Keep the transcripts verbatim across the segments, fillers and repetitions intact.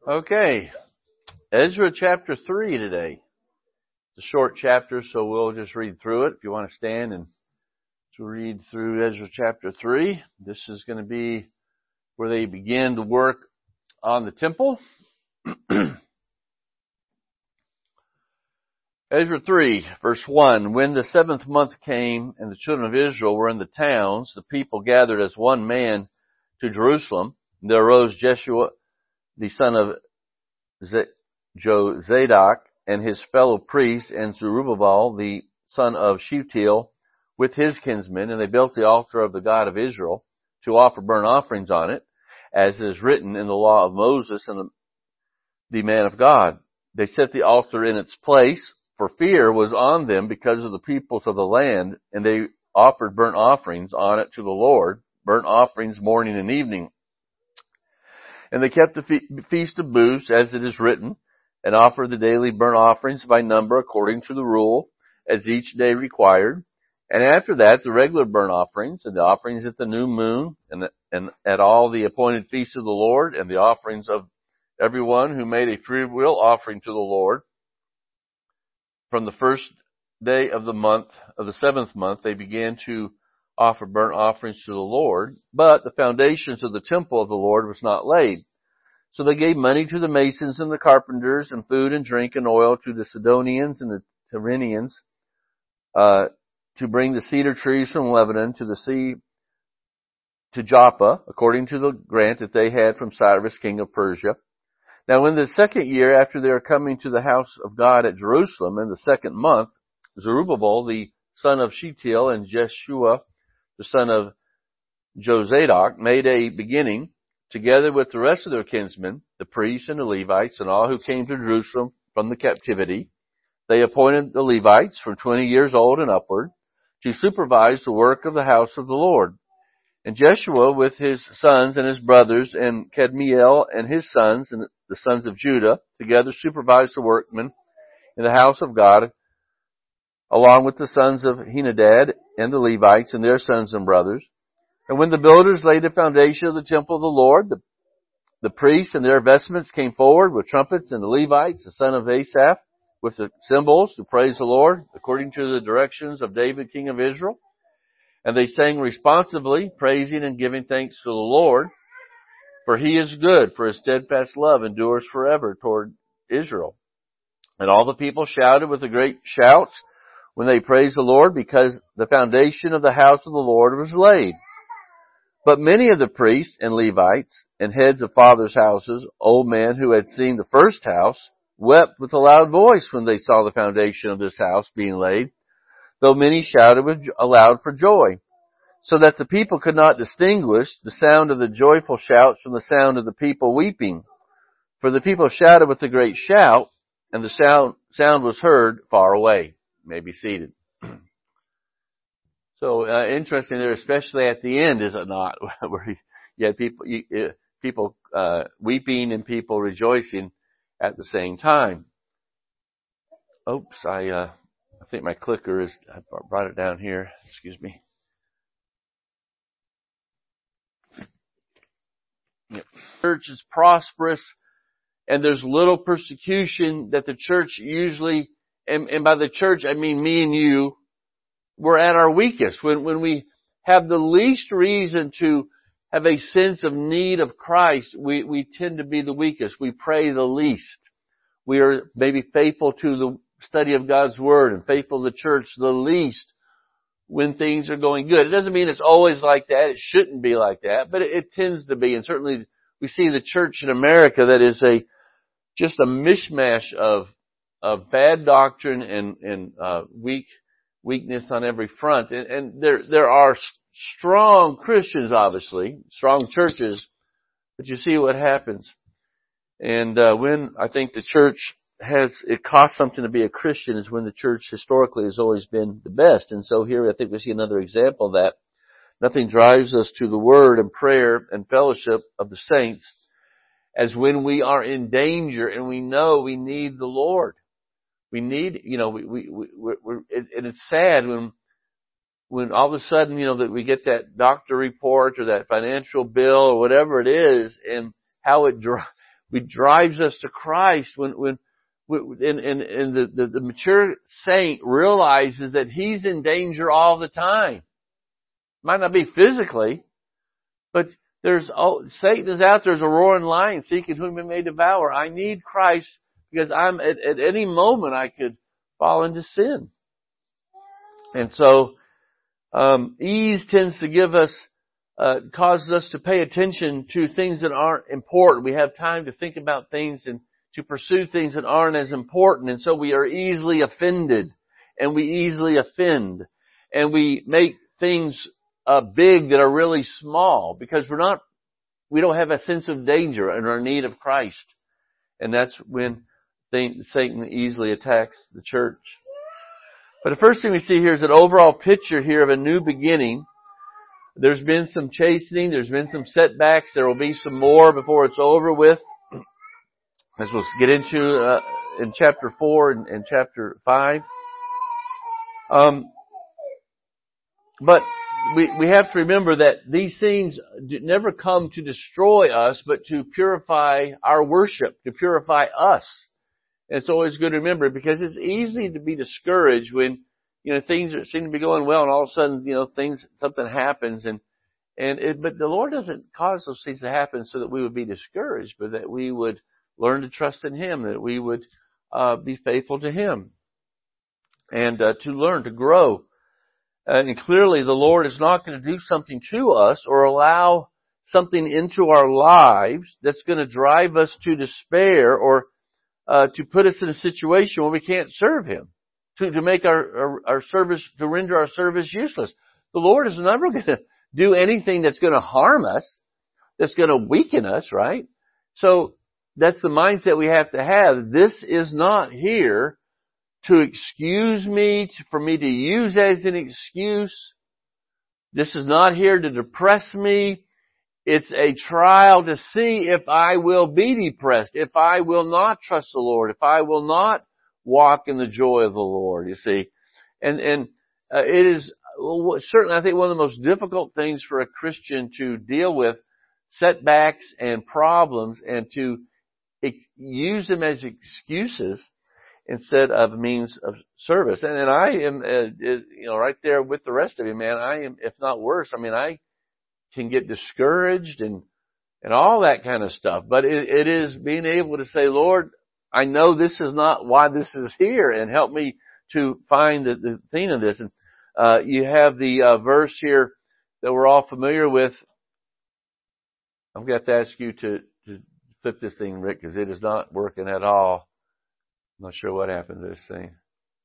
Okay, Ezra chapter three today. It's a short chapter, so we'll just read through it. If you want to stand and to read through Ezra chapter three, this is going to be where they begin to work on the temple. Ezra three, verse one, When the seventh month came and the children of Israel were in the towns, the people gathered as one man to Jerusalem. There arose Jeshua, the son of Jozadak, and his fellow priests, and Zerubbabel, the son of Shealtiel, with his kinsmen, and they built the altar of the God of Israel to offer burnt offerings on it, as is written in the law of Moses and the, the man of God. They set the altar in its place, for fear was on them because of the peoples of the land, and they offered burnt offerings on it to the Lord, burnt offerings morning and evening. And they kept the fe- feast of booths, as it is written, and offered the daily burnt offerings by number according to the rule, as each day required. And after that, the regular burnt offerings, and the offerings at the new moon, and, and at all the appointed feasts of the Lord, and the offerings of everyone who made a free will offering to the Lord. From the first day of the month, of the seventh month, they began to offer burnt offerings to the Lord, but the foundations of the temple of the Lord was not laid. So they gave money to the masons and the carpenters, and food and drink and oil to the Sidonians and the Tyrians, uh, to bring the cedar trees from Lebanon to the sea, to Joppa, according to the grant that they had from Cyrus, king of Persia. Now in the second year after their coming to the house of God at Jerusalem, in the second month, Zerubbabel, the son of Shealtiel, and Jeshua, the son of Jozadak, made a beginning, together with the rest of their kinsmen, the priests and the Levites, and all who came to Jerusalem from the captivity. They appointed the Levites from twenty years old and upward to supervise the work of the house of the Lord. And Jeshua with his sons and his brothers, and Kadmiel and his sons, and the sons of Judah, together supervised the workmen in the house of God, along with the sons of Henadad and the Levites and their sons and brothers. And when the builders laid the foundation of the temple of the Lord, the, the priests and their vestments came forward with trumpets, and the Levites, the son of Asaph, with the cymbals to praise the Lord, according to the directions of David, king of Israel. And they sang responsively, praising and giving thanks to the Lord, for he is good, for his steadfast love endures forever toward Israel. And all the people shouted with a great shout when they praised the Lord, because the foundation of the house of the Lord was laid. But many of the priests and Levites and heads of fathers' houses, old men who had seen the first house, wept with a loud voice when they saw the foundation of this house being laid, though many shouted with aloud for joy, so that the people could not distinguish the sound of the joyful shouts from the sound of the people weeping. For the people shouted with a great shout, and the sound, sound was heard far away. You may be seated. So uh, interesting there, especially at the end, is it not, where you had people you, uh, people uh, weeping and people rejoicing at the same time. Oops, I uh, I think my clicker is. I brought it down here. Excuse me. Yep. Church is prosperous, and there's little persecution that the church usually, and, and by the church I mean me and you, we're at our weakest. When, when we have the least reason to have a sense of need of Christ, we, we tend to be the weakest. We pray the least. We are maybe faithful to the study of God's Word and faithful to the church the least when things are going good. It doesn't mean it's always like that. It shouldn't be like that, but it, it tends to be. And certainly we see the church in America that is a, just a mishmash of, of bad doctrine and, and, uh, weak weakness on every front. And, and there, there are strong Christians, obviously, strong churches, but you see what happens. And, uh, when I think the church has, it costs something to be a Christian is when the church historically has always been the best. And so here I think we see another example of that. Nothing drives us to the word and prayer and fellowship of the saints as when we are in danger and we know we need the Lord. We need, you know, we, we, we, we're, and it's sad when, when all of a sudden, you know, that we get that doctor report or that financial bill or whatever it is, and how it, which drives us to Christ. When, when, and, and, and the, the, the mature saint realizes that he's in danger all the time. Might not be physically, but there's, oh, Satan is out there as a roaring lion seeking whom he may devour. I need Christ because I'm, at, at any moment I could fall into sin. And so, um, ease tends to give us, uh, causes us to pay attention to things that aren't important. We have time to think about things and to pursue things that aren't as important. And so we are easily offended, and we easily offend, and we make things uh, big that are really small because we're not, we don't have a sense of danger and our need of Christ. And that's when Satan easily attacks the church. But the first thing we see here is an overall picture here of a new beginning. There's been some chastening. There's been some setbacks. There will be some more before it's over with. As we'll get into uh, in chapter four and, and chapter five. Um, but we we have to remember that these things never come to destroy us, but to purify our worship, to purify us. And it's always good to remember because it's easy to be discouraged when, you know, things are, seem to be going well and all of a sudden, you know, things, something happens and, and it, but the Lord doesn't cause those things to happen so that we would be discouraged, but that we would learn to trust in Him, that we would, uh, be faithful to Him and, uh, to learn to grow. And clearly the Lord is not going to do something to us or allow something into our lives that's going to drive us to despair or Uh, to put us in a situation where we can't serve Him, to, to make our, our, our service, to render our service useless. The Lord is never going to do anything that's going to harm us, that's going to weaken us, right? So that's the mindset we have to have. This is not here to excuse me, to, for me to use as an excuse. This is not here to depress me. It's a trial to see if I will be depressed, if I will not trust the Lord, if I will not walk in the joy of the Lord, you see. And, and uh, it is certainly, I think, one of the most difficult things for a Christian to deal with, setbacks and problems, and to use them as excuses instead of means of service. And, and I am, uh, you know, right there with the rest of you, man, I am, if not worse, I mean, I can get discouraged and, and all that kind of stuff. But it, it is being able to say, Lord, I know this is not why this is here, and help me to find the, the thing of this. And, uh, you have the, uh, verse here that we're all familiar with. I'm going to have to ask you to, to flip this thing, Rick, because it is not working at all. I'm not sure what happened to this thing.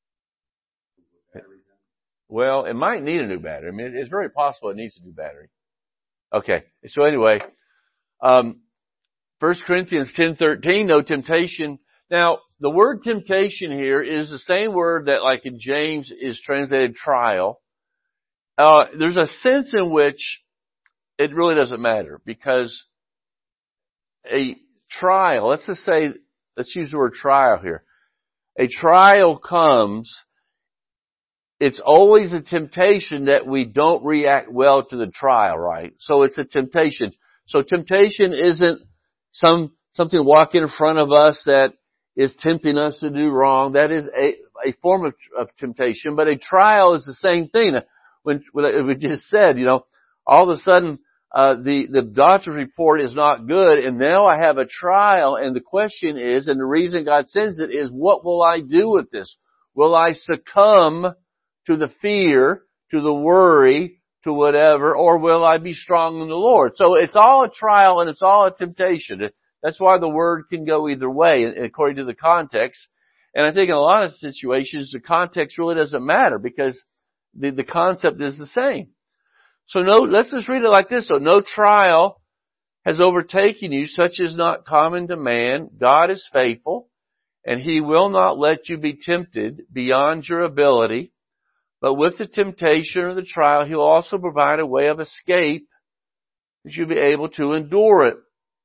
Well, it might need a new battery. I mean, it's very possible it needs a new battery. Okay. So anyway, um, First Corinthians ten thirteen, no temptation. Now, the word temptation here is the same word that, like in James, is translated trial. Uh, there's a sense in which it really doesn't matter, because a trial, let's just say, let's use the word trial here. A trial comes, it's always a temptation that we don't react well to the trial, right? So it's a temptation. So temptation isn't some, something walking in front of us that is tempting us to do wrong. That is a, a form of, of temptation, but a trial is the same thing. When, when we just said, you know, all of a sudden, uh, the, the doctor's report is not good, and now I have a trial, and the question is, and the reason God sends it is, what will I do with this? Will I succumb to the fear, to the worry, to whatever, or will I be strong in the Lord? So it's all a trial and it's all a temptation. That's why the word can go either way according to the context. And I think in a lot of situations the context really doesn't matter, because the, the concept is the same. So no, let's just read it like this. So no trial has overtaken you such as not common to man. God is faithful, and He will not let you be tempted beyond your ability. But with the temptation or the trial, He'll also provide a way of escape that you'll be able to endure it.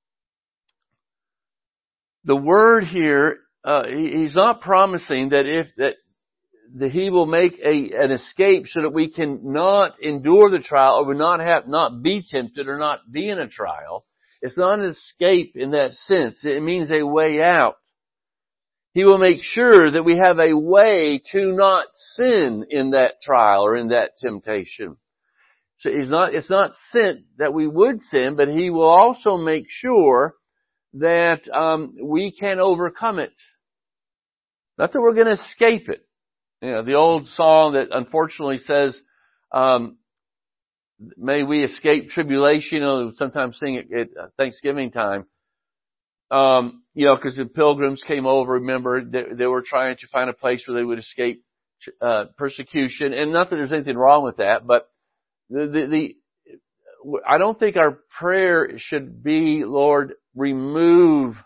The word here, uh, He's not promising that if that, that He will make a an escape so that we can not endure the trial, or we not have not be tempted or not be in a trial. It's not an escape in that sense. It means a way out. He will make sure that we have a way to not sin in that trial or in that temptation. So he's not, it's not sent that we would sin, but he will also make sure that um, we can overcome it. Not that we're going to escape it. You know, the old song that unfortunately says, um, may we escape tribulation. You know, sometimes sing it at Thanksgiving time. Um, you know, because the pilgrims came over, remember, they, they were trying to find a place where they would escape uh, persecution. And not that there's anything wrong with that, but the, the, the I don't think our prayer should be, Lord, remove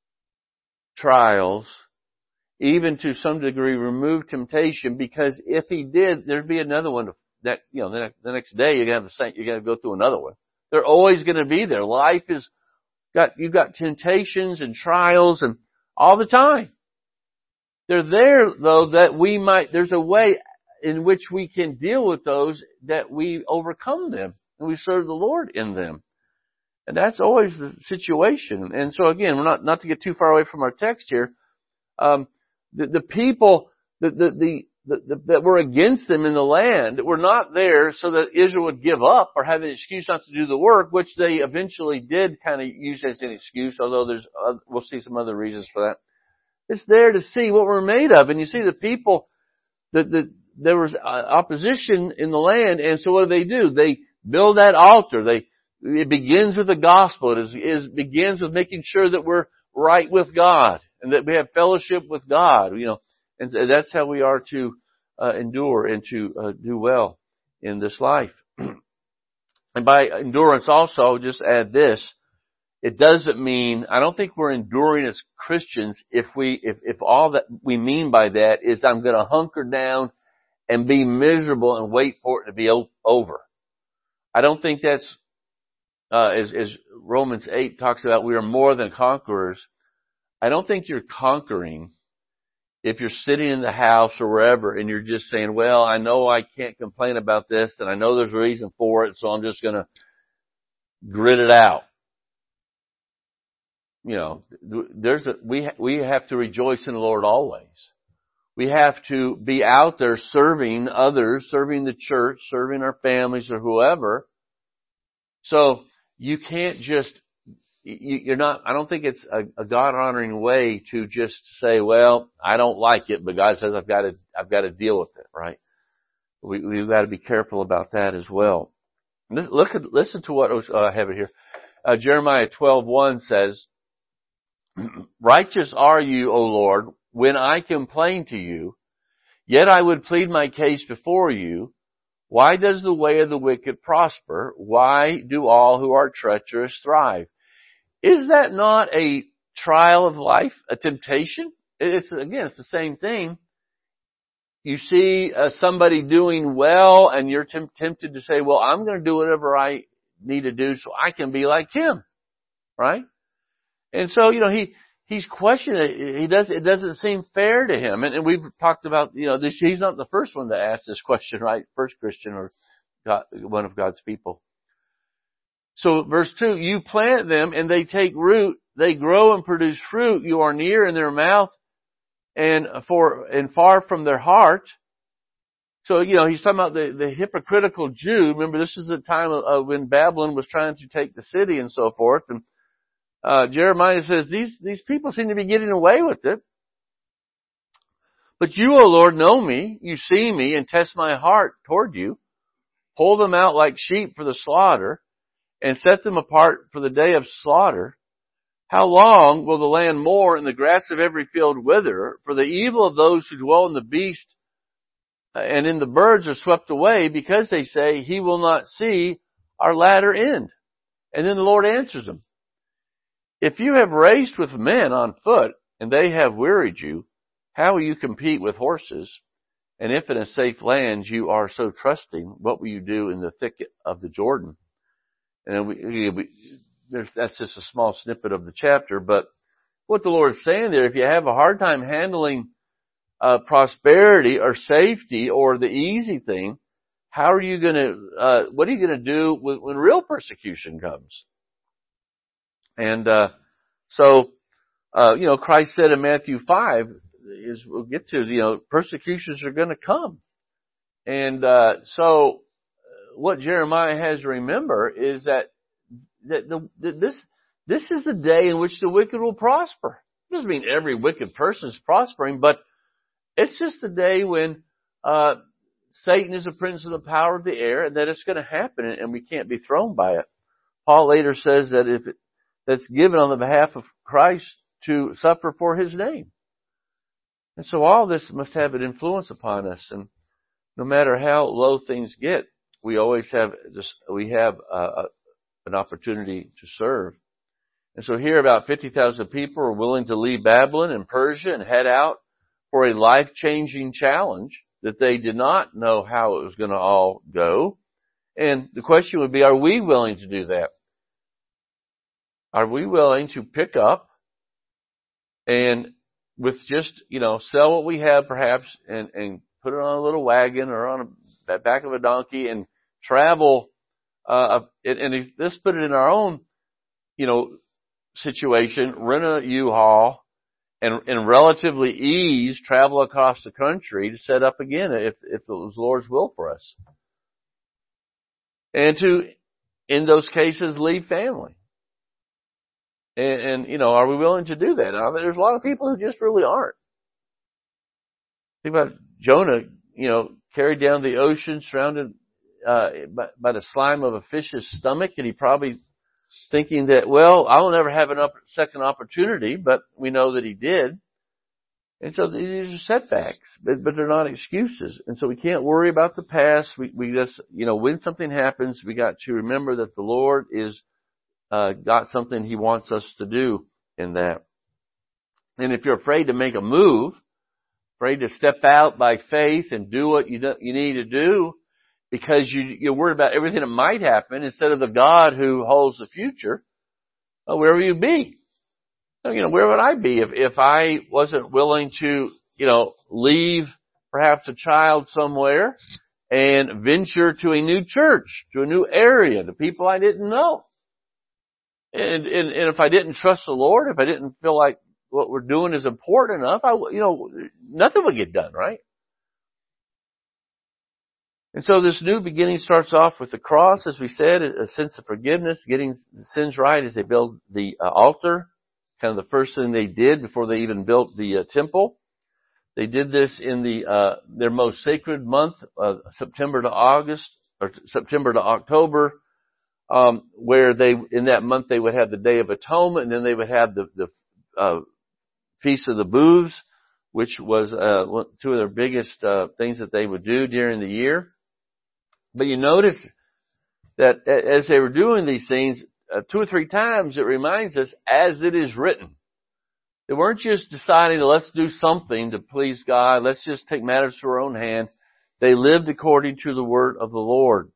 trials, even to some degree remove temptation, because if he did, there'd be another one that, you know, the next, the next day you're going to have the same, you're going to go through another one. They're always going to be there. Life is got, you've got temptations and trials and all the time. They're there though that we might, there's a way in which we can deal with those, that we overcome them and we serve the Lord in them. And that's always the situation. And so again, we're not, not to get too far away from our text here. Um, the, the people, the, the, the, the, the, that were against them in the land were not there so that Israel would give up or have an excuse not to do the work, which they eventually did kind of use as an excuse, although there's, uh, we'll see some other reasons for that. It's there to see what we're made of. And you see the people, that, that there was opposition in the land, and so what do they do? They build that altar. They, it begins with the gospel. It is, is begins with making sure that we're right with God and that we have fellowship with God, you know, and that's how we are to uh, endure and to uh, do well in this life. And by endurance also, I'll just add this. It doesn't mean, I don't think we're enduring as Christians if we, if, if all that we mean by that is I'm going to hunker down and be miserable and wait for it to be o- over. I don't think that's, uh, as, as Romans eight talks about, we are more than conquerors. I don't think you're conquering if you're sitting in the house or wherever and you're just saying, well, I know I can't complain about this and I know there's a reason for it, so I'm just going to grit it out. You know, there's a, we, we have to rejoice in the Lord always. We have to be out there serving others, serving the church, serving our families or whoever. So you can't just, you're not, I don't think it's a, a God-honoring way to just say, well, I don't like it, but God says I've got to, I've got to deal with it, right? We, we've got to be careful about that as well. Look at, listen to what uh, I have it here. Uh, Jeremiah twelve one says, righteous are you, O Lord, when I complain to you, yet I would plead my case before you. Why does the way of the wicked prosper? Why do all who are treacherous thrive? Is that not a trial of life, a temptation? It's, again, it's the same thing. You see uh, somebody doing well and you're temp- tempted to say, well, I'm going to do whatever I need to do so I can be like him, right? And so, you know, he, he's questioning it. He does, it doesn't seem fair to him. And, and we've talked about, you know, this, he's not the first one to ask this question, right? First Christian or God, one of God's people. So verse two, you plant them and they take root. They grow and produce fruit. You are near in their mouth and for, and far from their heart. So, you know, he's talking about the, the hypocritical Jew. Remember, this is the time of, of when Babylon was trying to take the city and so forth. And Uh, Jeremiah says, these, these people seem to be getting away with it. But you, O Lord, know me. You see me and test my heart toward you. Pull them out like sheep for the slaughter and set them apart for the day of slaughter. How long will the land mourn and the grass of every field wither? For the evil of those who dwell in the beast and in the birds are swept away, because they say, he will not see our latter end. And then the Lord answers them. If you have raced with men on foot, and they have wearied you, how will you compete with horses? And if in a safe land you are so trusting, what will you do in the thicket of the Jordan? And we, we, there's, that's just a small snippet of the chapter, but what the Lord is saying there, if you have a hard time handling uh, prosperity or safety or the easy thing, how are you going to, uh, what are you going to do when, when real persecution comes? And, uh, so, uh, you know, Christ said in Matthew five, is we'll get to, you know, persecutions are going to come. And, uh, so what Jeremiah has to remember is that, that the, that this, this is the day in which the wicked will prosper. It doesn't mean every wicked person is prospering, but it's just the day when, uh, Satan is the prince of the power of the air, and that it's going to happen, and we can't be thrown by it. Paul later says that if it, that's given on the behalf of Christ to suffer for His name. And so all this must have an influence upon us, and no matter how low things get, we always have this, we have uh, an opportunity to serve. And so here about fifty thousand people are willing to leave Babylon and Persia and head out for a life-changing challenge that they did not know how it was going to all go. And the question would be, are we willing to do that? Are we willing to pick up and with just, you know, sell what we have perhaps and, and put it on a little wagon or on a back of a donkey and travel, uh, and, and if, let's put it in our own, you know, situation, rent a U-Haul and, and relatively ease travel across the country to set up again if, if it was Lord's will for us. And to, in those cases, leave family. And, and, you know, are we willing to do that? I mean, there's a lot of people who just really aren't. Think about Jonah, you know, carried down the ocean, surrounded uh, by, by the slime of a fish's stomach, and he probably thinking that, well, I'll never have a second opportunity, but we know that he did. And so these are setbacks, but, but they're not excuses. And so we can't worry about the past. We, we just, you know, when something happens, we got to remember that the Lord is Uh, got something He wants us to do in that. And if you're afraid to make a move, afraid to step out by faith and do what you do, you need to do because you, you're worried about everything that might happen instead of the God who holds the future, well, where will you be? You know, where would I be if, if I wasn't willing to, you know, leave perhaps a child somewhere and venture to a new church, to a new area, to people I didn't know? And, and, and if I didn't trust the Lord, if I didn't feel like what we're doing is important enough, I, you know, nothing would get done, right? And so this new beginning starts off with the cross, as we said, a sense of forgiveness, getting the sins right as they build the uh, altar, kind of the first thing they did before they even built the uh, temple. They did this in the uh, their most sacred month, uh, September to August, or September to October. Um, where they, in that month they would have the Day of Atonement, and then they would have the, the, uh, Feast of the Booths, which was, uh, two of their biggest, uh, things that they would do during the year. But you notice that as they were doing these things, uh, two or three times it reminds us, as it is written. They weren't just deciding to let's do something to please God, let's just take matters to our own hand. They lived according to the word of the Lord.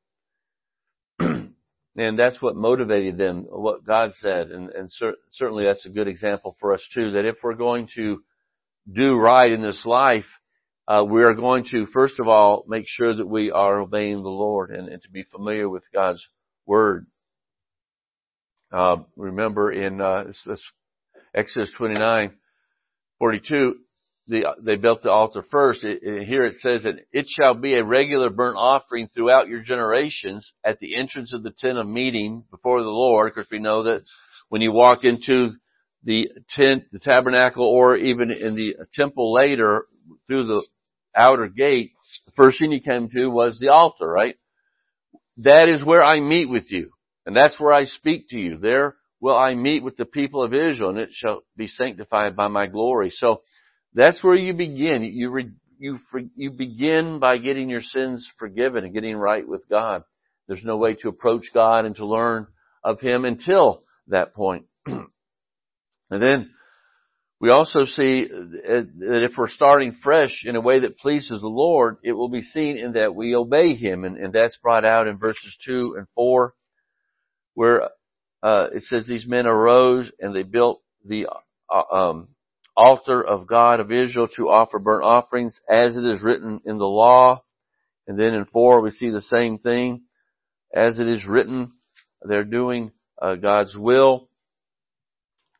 And that's what motivated them, what God said. And, and cer- certainly that's a good example for us too, that if we're going to do right in this life, uh, we are going to, first of all, make sure that we are obeying the Lord and, and to be familiar with God's word. Uh, remember in, uh, Exodus twenty-nine forty-two, The, they built the altar first. It, it, here it says that it shall be a regular burnt offering throughout your generations at the entrance of the tent of meeting before the Lord. Of course, we know that when you walk into the tent, the tabernacle, or even in the temple later through the outer gate, the first thing you came to was the altar, right? That is where I meet with you, and that's where I speak to you. There will I meet with the people of Israel, and it shall be sanctified by my glory. So that's where you begin. You re, you you begin by getting your sins forgiven and getting right with God. There's no way to approach God and to learn of Him until that point. And then we also see that if we're starting fresh in a way that pleases the Lord, it will be seen in that we obey Him, and, and that's brought out in verses two and four, where uh, it says these men arose and they built the uh, um. altar of God of Israel to offer burnt offerings as it is written in the law. And then in four we see the same thing. As it is written, they're doing uh, God's will.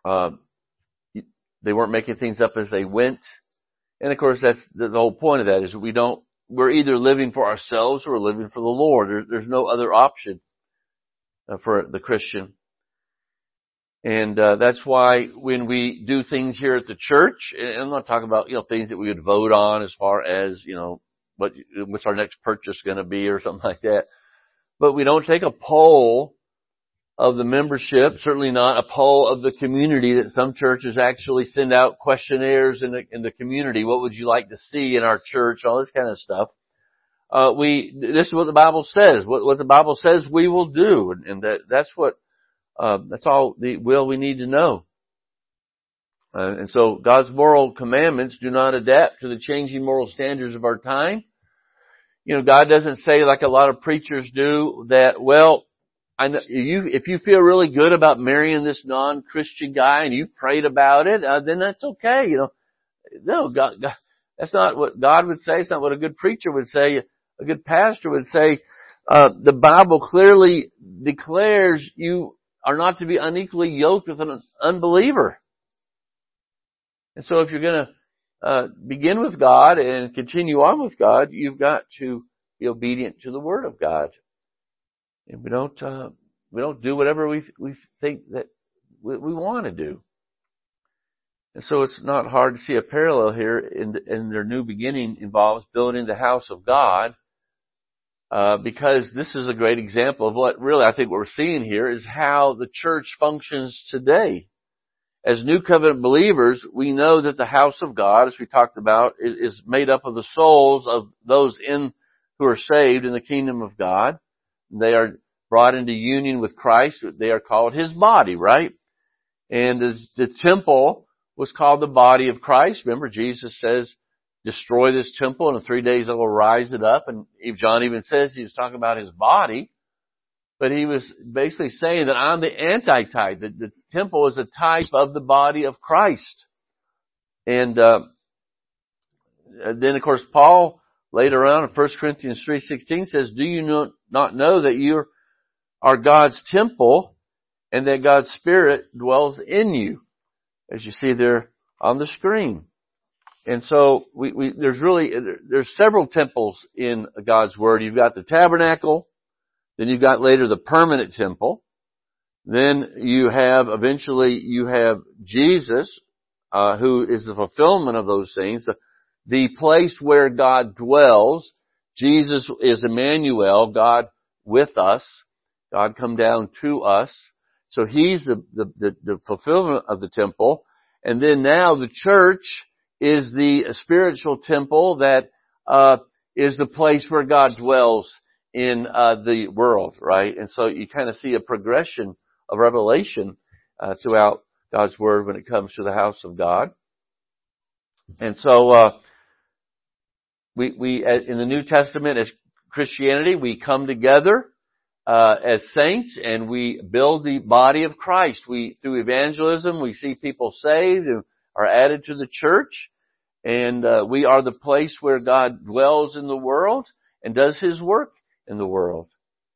Uh, they weren't making things up as they went. And of course, that's the, the whole point of that is we don't, we're either living for ourselves or we're living for the Lord. There, there's no other option uh, for the Christian. And uh, that's why when we do things here at the church, and I'm not talking about, you know, things that we would vote on as far as, you know, what, what's our next purchase going to be or something like that. But we don't take a poll of the membership, certainly not a poll of the community that some churches actually send out questionnaires in the, in the community. What would you like to see in our church? All this kind of stuff. Uh, we, this is what the Bible says. What, what the Bible says we will do. And, and that, that's what, uh, that's all the will we need to know. Uh, and so God's moral commandments do not adapt to the changing moral standards of our time. You know, God doesn't say like a lot of preachers do that, well, I know you, if you feel really good about marrying this non-Christian guy and you've prayed about it, uh, then that's okay. You know, no, God, God, that's not what God would say. It's not what a good preacher would say. A good pastor would say, uh, the Bible clearly declares you are not to be unequally yoked with an unbeliever. And so if you're going to, uh, begin with God and continue on with God, you've got to be obedient to the Word of God. And we don't, uh, we don't do whatever we, we think that we, we want to do. And so it's not hard to see a parallel here in, in their new beginning involves building the house of God, uh, because this is a great example of what really I think what we're seeing here is how the church functions today. As New Covenant believers, we know that the house of God, as we talked about, is, is made up of the souls of those in, who are saved in the kingdom of God. They are brought into union with Christ. They are called His body, right? And the, the temple was called the body of Christ. Remember, Jesus says, destroy this temple and in three days I will rise it up. And John even says he was talking about His body. But he was basically saying that I'm the antitype. That the temple is a type of the body of Christ. And, uh, then of course Paul later on in First Corinthians three sixteen says, do you not know that you are God's temple and that God's Spirit dwells in you? As you see there on the screen. And so we, we, there's really, there's several temples in God's Word. You've got the tabernacle. Then you've got later the permanent temple. Then you have, eventually you have Jesus, uh, who is the fulfillment of those things. The, the place where God dwells. Jesus is Emmanuel, God with us. God come down to us. So He's the, the, the, the fulfillment of the temple. And then now the church is the spiritual temple that, uh, is the place where God dwells in, uh, the world, right? And so you kind of see a progression of revelation, uh, throughout God's Word when it comes to the house of God. And so, uh, we, we, in the New Testament as Christianity, we come together Uh, as saints, and we build the body of Christ. We, through evangelism, we see people saved and are added to the church, and uh, we are the place where God dwells in the world and does His work in the world.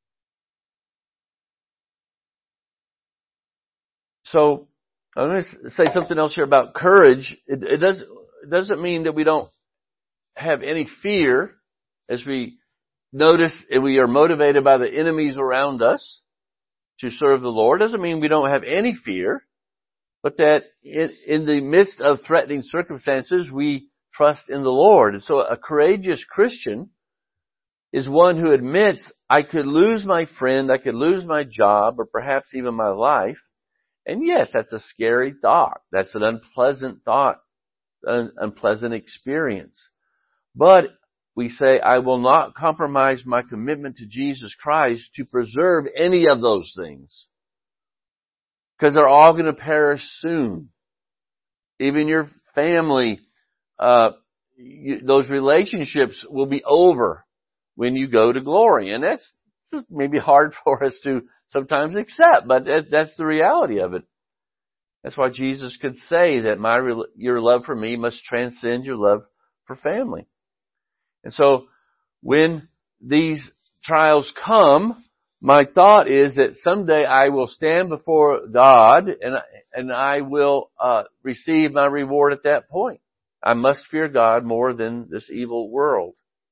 So, I'm going to say something else here about courage. It, it doesn't, it doesn't mean that we don't have any fear as we notice and we are motivated by the enemies around us to serve the Lord. Doesn't mean we don't have any fear, but that in, in the midst of threatening circumstances, we trust in the Lord. And so a courageous Christian is one who admits, I could lose my friend, I could lose my job, or perhaps even my life. And yes, that's a scary thought. That's an unpleasant thought, an unpleasant experience. But we say, I will not compromise my commitment to Jesus Christ to preserve any of those things. Because they're all going to perish soon. Even your family, uh, you, those relationships will be over when you go to glory. And that's just maybe hard for us to sometimes accept, but that, that's the reality of it. That's why Jesus could say that my, your love for me must transcend your love for family. And so when these trials come, my thought is that someday I will stand before God and, and I will, uh, receive my reward at that point. I must fear God more than this evil world.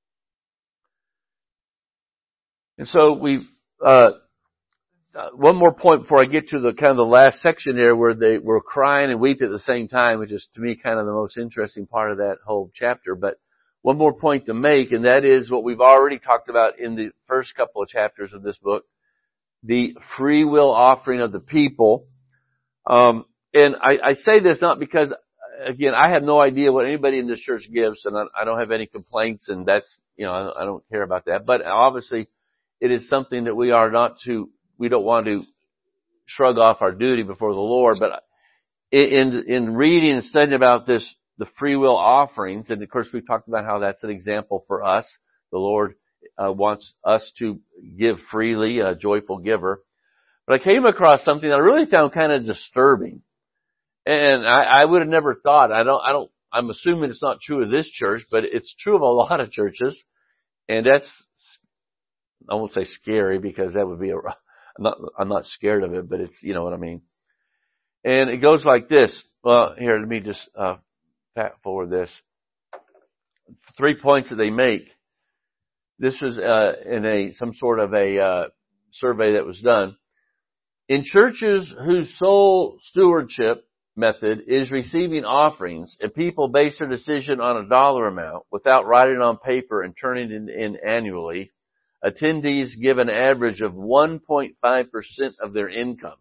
And so we, uh, one more point before I get to the kind of the last section there where they were crying and weeping at the same time, which is to me kind of the most interesting part of that whole chapter. But one more point to make, and that is what we've already talked about in the first couple of chapters of this book, the free will offering of the people. Um, and I, I say this not because, again, I have no idea what anybody in this church gives, and I, I don't have any complaints, and that's, you know, I, I don't care about that. But obviously, it is something that we are not to, we don't want to shrug off our duty before the Lord. But in, in reading and studying about this, the free will offerings, and of course we've talked about how that's an example for us. The Lord uh, wants us to give freely, a joyful giver. But I came across something that I really found kind of disturbing. And I, I would have never thought, I don't, I don't, I'm assuming it's not true of this church, but it's true of a lot of churches. And that's, I won't say scary because that would be a, I'm not, I'm not scared of it, but it's, you know what I mean. And it goes like this. Well, here, let me just, uh, pat forward this. Three points that they make. This was, uh, in a, some sort of a, uh, survey that was done. In churches whose sole stewardship method is receiving offerings, and people base their decision on a dollar amount without writing it on paper and turning it in annually, attendees give an average of one point five percent of their incomes.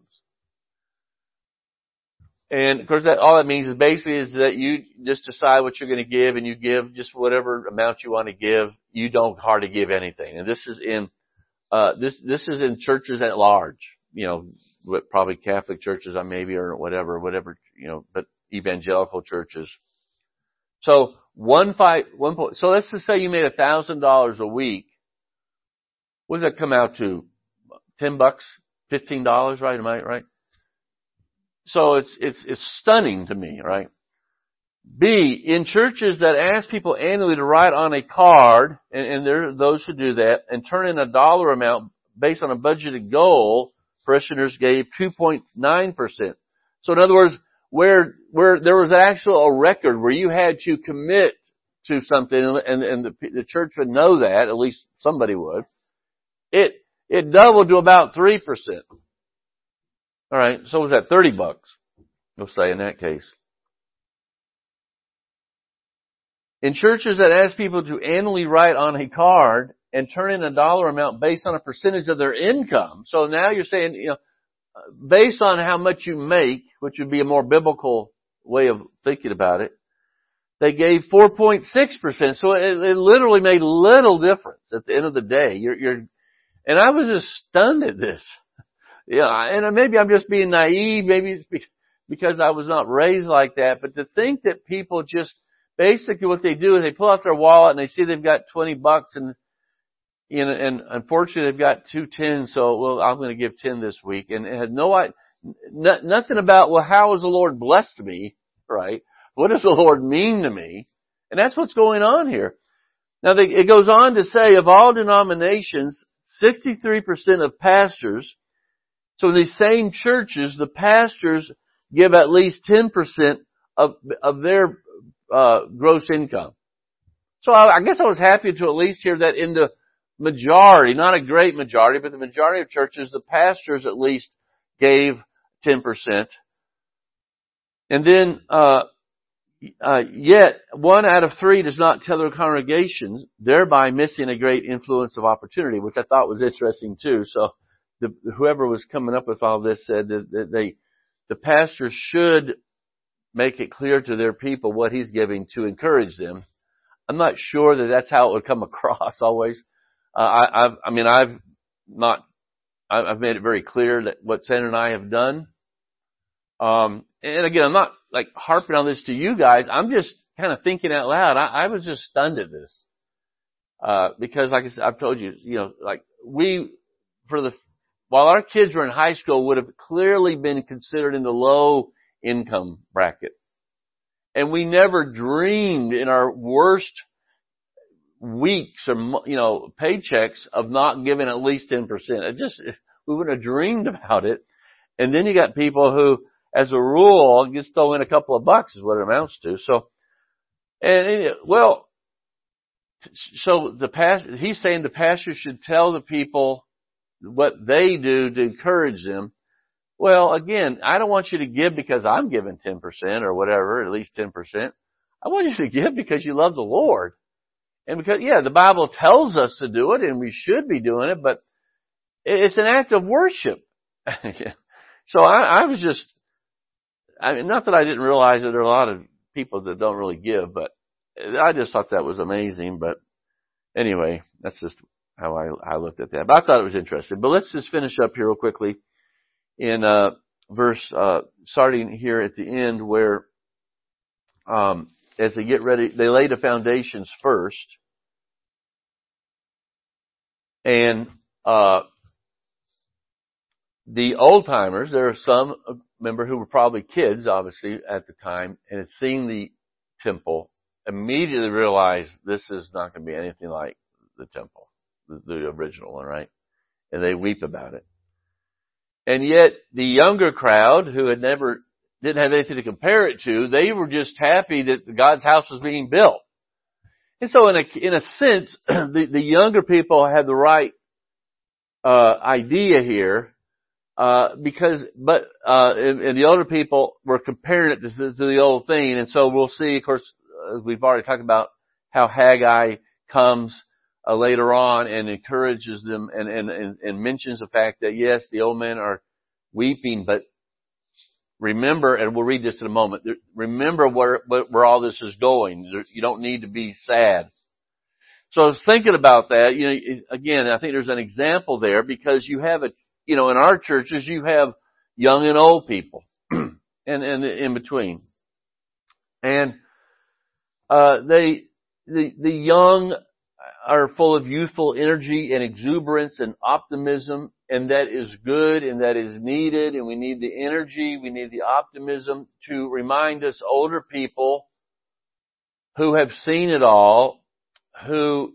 And of course that, all that means is basically is that you just decide what you're going to give and you give just whatever amount you want to give. You don't hardly give anything. And this is in, uh, this, this is in churches at large. You know, probably Catholic churches, maybe, or whatever, whatever, you know, but evangelical churches. So one five, one point, so let's just say you made a thousand dollars a week. What does that come out to? Ten bucks? Fifteen dollars, right? Am I right? So it's, it's, it's stunning to me, right? B, in churches that ask people annually to write on a card, and, and there are those who do that, and turn in a dollar amount based on a budgeted goal, parishioners gave two point nine percent. So in other words, where, where there was actual a record where you had to commit to something and, and the, the church would know that, at least somebody would, it, it doubled to about three percent. Alright, so was that thirty bucks? We'll say in that case. In churches that ask people to annually write on a card and turn in a dollar amount based on a percentage of their income. So now you're saying, you know, based on how much you make, which would be a more biblical way of thinking about it, they gave four point six percent. So it, it literally made little difference at the end of the day. You're, you're, and I was just stunned at this. Yeah, and maybe I'm just being naive. Maybe it's because I was not raised like that. But to think that people just, basically what they do is they pull out their wallet and they see they've got twenty bucks and, you know, and unfortunately they've got two tens, so, well, I'm going to give ten this week. And it had no, no, nothing about, well, how has the Lord blessed me, right? What does the Lord mean to me? And that's what's going on here. Now, they, it goes on to say, of all denominations, sixty-three percent of pastors, so in these same churches, the pastors give at least ten percent of, of their, uh, gross income. So I, I guess I was happy to at least hear that in the majority, not a great majority, but the majority of churches, the pastors at least gave ten percent. And then, uh, uh, yet one out of three does not tell their congregations, thereby missing a great influence of opportunity, which I thought was interesting too. So the, whoever was coming up with all this said that, that they, the pastor should make it clear to their people what he's giving to encourage them. I'm not sure that that's how it would come across always. Uh, I, I've, I mean, I've not, I've made it very clear that what Sandra and I have done. Um, and again, I'm not like harping on this to you guys. I'm just kind of thinking out loud. I, I was just stunned at this. Uh, because like I said, I've told you, you know, like we, for the, while our kids were in high school, would have clearly been considered in the low income bracket. And we never dreamed in our worst weeks or, you know, paychecks of not giving at least ten percent. It just, we wouldn't have dreamed about it. And then you got people who, as a rule, just throw in a couple of bucks is what it amounts to. So, and, well, so the pastor, he's saying the pastor should tell the people what they do to encourage them. Well, again, I don't want you to give because I'm giving ten percent or whatever, at least ten percent. I want you to give because you love the Lord. And because, yeah, the Bible tells us to do it and we should be doing it, but it's an act of worship. So I, I was just, I mean, not that I didn't realize that there are a lot of people that don't really give, but I just thought that was amazing. But anyway, that's just how I, I looked at that. But I thought it was interesting. But let's just finish up here real quickly in, uh, verse, uh, starting here at the end where, um, as they get ready, they lay the foundations first. And, uh, the old timers, there are some, remember, who were probably kids, obviously, at the time, and had seen the temple, immediately realized this is not going to be anything like the temple, the, the original one, right? And they weep about it. And yet, the younger crowd, who had never, didn't have anything to compare it to, they were just happy that God's house was being built. And so, in a, in a sense, the, the younger people had the right, uh, idea here. Uh, because, but, uh, and, and the older people were comparing it to, to the old thing. And so we'll see, of course, as we've already talked about how Haggai comes uh, later on and encourages them and, and, and, and mentions the fact that yes, the old men are weeping, but remember, and we'll read this in a moment, remember where, where all this is going. You don't need to be sad. So I was thinking about that, you know, again, I think there's an example there because you have a, you know, in our churches, you have young and old people and, and in between. And, uh, they, the, the young are full of youthful energy and exuberance and optimism, and that is good and that is needed, and we need the energy, we need the optimism to remind us older people who have seen it all, who,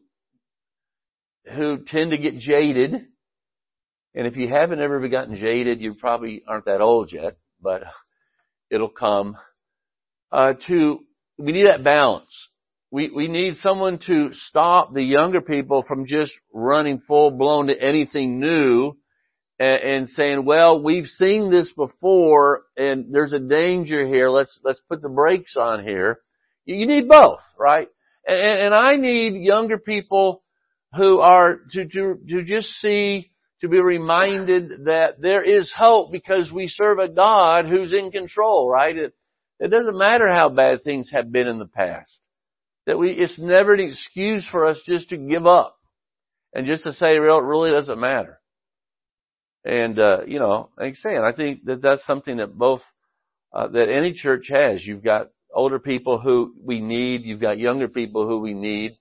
who tend to get jaded. And if you haven't ever gotten jaded, you probably aren't that old yet, but it'll come. Uh, to, we need that balance. We, we need someone to stop the younger people from just running full blown to anything new and, and saying, well, we've seen this before and there's a danger here. Let's, let's put the brakes on here. You need both, right? And, and I need younger people who are to, to, to just see, to be reminded that there is hope because we serve a God who's in control, right? It, it doesn't matter how bad things have been in the past. That we, it's never an excuse for us just to give up and just to say, well, it really doesn't matter. And, uh, you know, like I'm saying, I think that that's something that both, uh, that any church has. You've got older people who we need. You've got younger people who we need.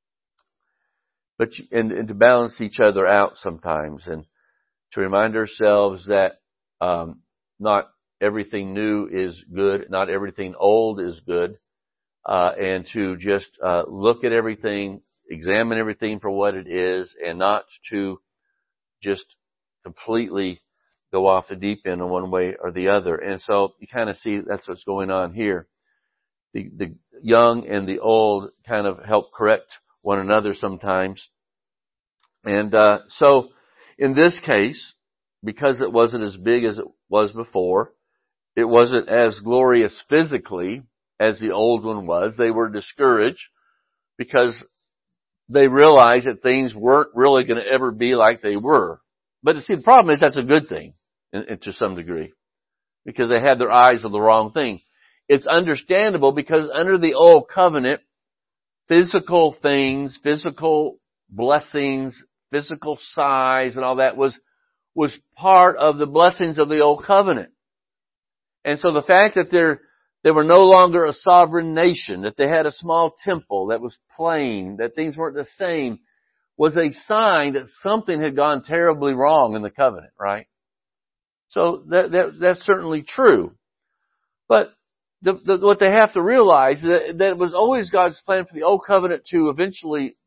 But, you, and, and to balance each other out sometimes and to remind ourselves that, um, not everything new is good. Not everything old is good. Uh, and to just, uh, look at everything, examine everything for what it is and not to just completely go off the deep end in one way or the other. And so you kind of see that's what's going on here. The, the young and the old kind of help correct one another sometimes. And, uh, so in this case, because it wasn't as big as it was before, it wasn't as glorious physically as the old one was. They were discouraged because they realized that things weren't really going to ever be like they were. But see, the problem is that's a good thing in, in, to some degree because they had their eyes on the wrong thing. It's understandable because under the old covenant, physical things, physical blessings, physical size and all that was, was part of the blessings of the old covenant. And so the fact that they're, they were no longer a sovereign nation, that they had a small temple that was plain, that things weren't the same, was a sign that something had gone terribly wrong in the covenant, right? So that, that that's certainly true. But the, the, what they have to realize is that, that it was always God's plan for the old covenant to eventually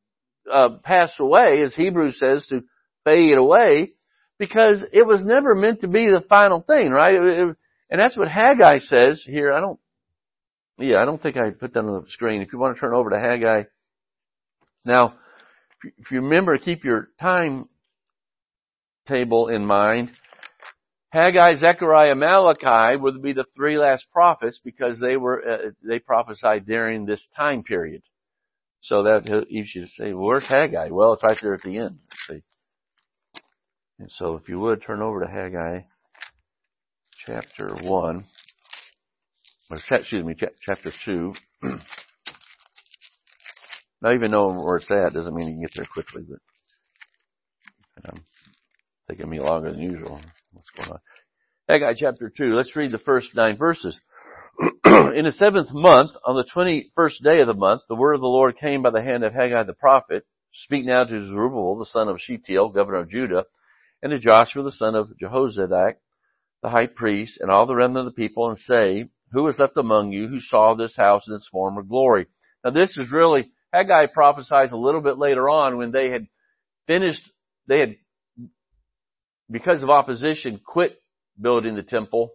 uh, pass away, as Hebrews says, to fade away, because it was never meant to be the final thing, right? It, it, and that's what Haggai says here. I don't, yeah, I don't think I put that on the screen. If you want to turn over to Haggai. Now, if you remember, keep your time table in mind. Haggai, Zechariah, Malachi would be the three last prophets because they were, uh, they prophesied during this time period. So that, you should say, well, where's Haggai? Well, it's right there at the end. See? And so if you would turn over to Haggai chapter one, or excuse me, chapter two. Not even knowing where it's at doesn't mean you can get there quickly, but um, taking me longer than usual. What's going on? Haggai chapter two. Let's read the first nine verses. In the seventh month, on the twenty-first day of the month, the word of the Lord came by the hand of Haggai the prophet. Speak now to Zerubbabel, the son of Shealtiel, governor of Judah, and to Joshua, the son of Jehozadak, the high priest, and all the remnant of the people, and say, who is left among you who saw this house in its former glory? Now this is really, Haggai prophesies a little bit later on when they had finished, they had, because of opposition, quit building the temple.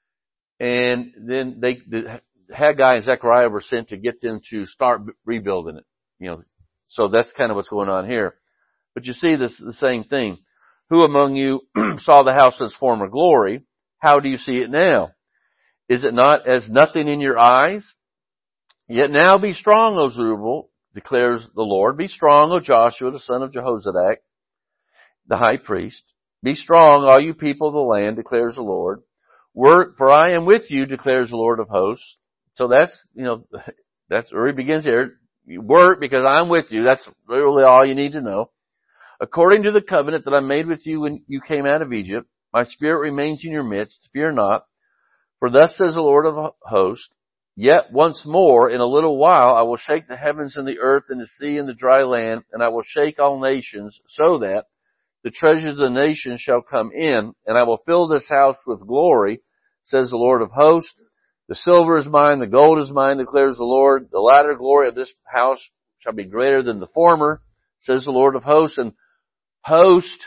And then they, the, Haggai and Zechariah were sent to get them to start rebuilding it. You know, so that's kind of what's going on here. But you see this, the same thing. Who among you saw the house in its former glory? How do you see it now? Is it not as nothing in your eyes? Yet now be strong, O Zerubbabel, declares the Lord. Be strong, O Joshua, the son of Jehozadak, the high priest. Be strong, all you people of the land, declares the Lord. Work, for I am with you, declares the Lord of hosts. So that's, you know, that's where he begins here. You work because I'm with you. That's really all you need to know. According to the covenant that I made with you when you came out of Egypt, my spirit remains in your midst. Fear not. For thus says the Lord of hosts, yet once more in a little while I will shake the heavens and the earth and the sea and the dry land, and I will shake all nations, so that the treasures of the nations shall come in, and I will fill this house with glory, says the Lord of hosts. The silver is mine, the gold is mine, declares the Lord. The latter glory of this house shall be greater than the former, says the Lord of hosts. And host,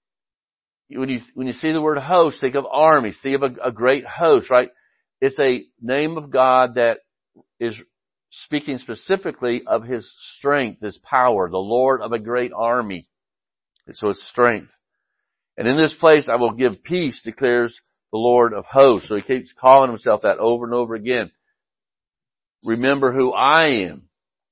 when you, when you see the word host, think of armies, think of a, a great host, right? It's a name of God that is speaking specifically of His strength, His power, the Lord of a great army. So it's strength. And in this place I will give peace, declares the Lord of hosts. So he keeps calling himself that over and over again. Remember who I am.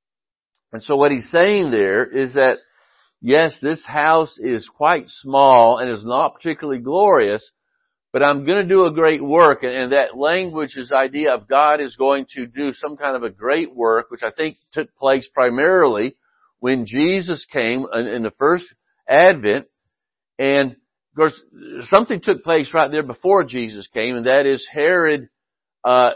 And so what he's saying there is that, yes, this house is quite small and is not particularly glorious, but I'm going to do a great work. And that language is the idea of God is going to do some kind of a great work, which I think took place primarily when Jesus came in the first Advent. And of course, something took place right there before Jesus came, and that is Herod, uh,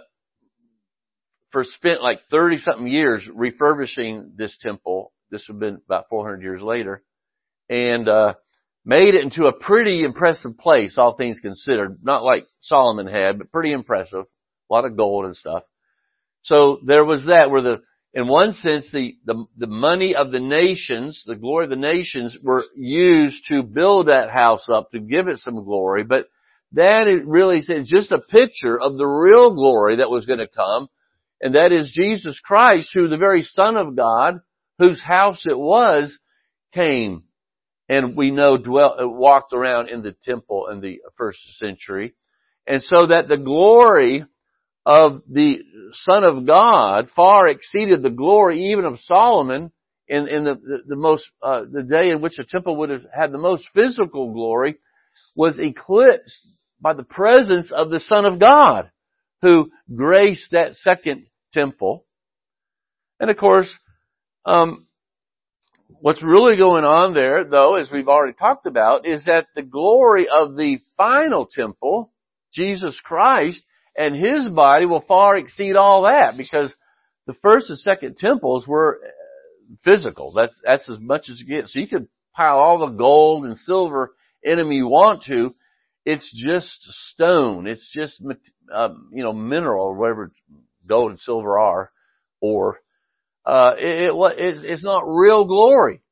for spent like thirty something years refurbishing this temple. This would have been about four hundred years later, and, uh, made it into a pretty impressive place, all things considered. Not like Solomon had, but pretty impressive. A lot of gold and stuff. So there was that where the, in one sense, the, the, the money of the nations, the glory of the nations were used to build that house up, to give it some glory. But that is really is just a picture of the real glory that was going to come. And that is Jesus Christ, who the very Son of God, whose house it was, came. And we know dwelt, walked around in the temple in the first century. And so that the glory of the Son of God far exceeded the glory even of Solomon in, in the, the, the most, uh, the day in which the temple would have had the most physical glory, was eclipsed by the presence of the Son of God, who graced that second temple. And of course, um, what's really going on there, though, as we've already talked about, is that the glory of the final temple, Jesus Christ, and His body will far exceed all that, because the first and second temples were physical. That's, that's as much as you get. So you could pile all the gold and silver in them you want to. It's just stone. It's just, um, you know, mineral, or whatever gold and silver are, or, uh, it, it, it's, it's not real glory.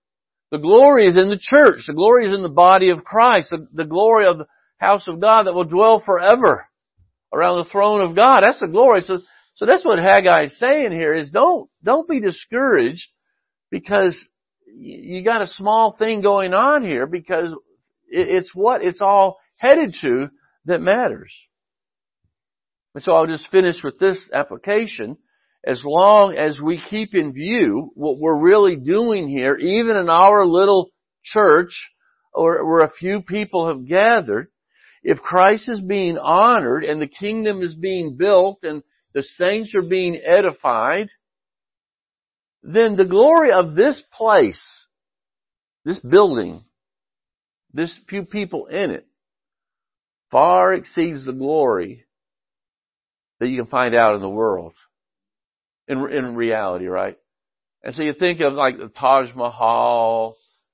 The glory is in the church. The glory is in the body of Christ. The, the glory of the house of God that will dwell forever around the throne of God. That's the glory. So, so that's what Haggai is saying here is don't, don't be discouraged because you got a small thing going on here because it's what it's all headed to that matters. And so I'll just finish with this application. As long as we keep in view what we're really doing here, even in our little church or where a few people have gathered, if Christ is being honored and the kingdom is being built and the saints are being edified, then the glory of this place, this building, this few people in it, far exceeds the glory that you can find out in the world. In, in reality, right? And so you think of like the Taj Mahal,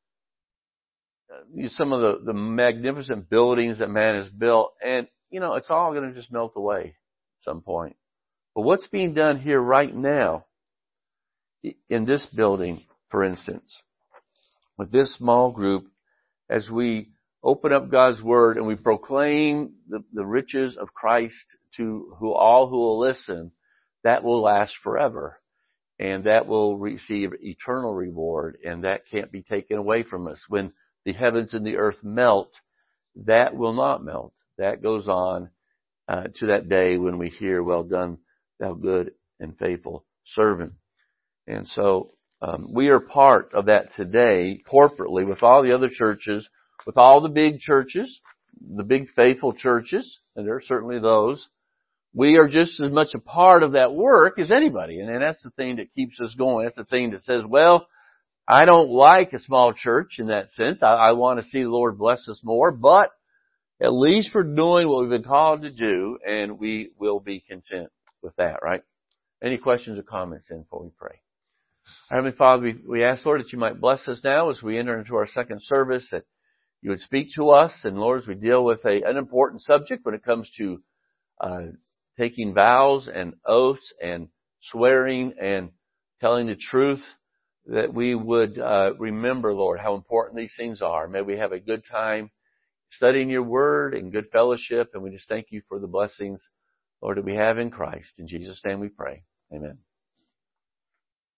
some of the, the magnificent buildings that man has built, and, you know, it's all going to just melt away at some point. But what's being done here right now, in this building, for instance, with this small group, as we open up God's Word and we proclaim the, the riches of Christ to who all who will listen, that will last forever. And that will receive eternal reward. And that can't be taken away from us. When the heavens and the earth melt, that will not melt. That goes on uh, to that day when we hear, well done, thou good and faithful servant. And so um, we are part of that today, corporately, with all the other churches, with all the big churches, the big faithful churches, and there are certainly those. We are just as much a part of that work as anybody. And, and that's the thing that keeps us going. That's the thing that says, well, I don't like a small church in that sense. I, I want to see the Lord bless us more, but at least we're doing what we've been called to do, and we will be content with that, right? Any questions or comments then before we pray? Our Heavenly Father, we, we ask, Lord, that you might bless us now as we enter into our second service, that you would speak to us, and Lord, as we deal with a, an important subject when it comes to uh taking vows and oaths and swearing and telling the truth, that we would uh remember, Lord, how important these things are. May we have a good time studying your word and good fellowship, and we just thank you for the blessings, Lord, that we have in Christ. In Jesus' name we pray. Amen.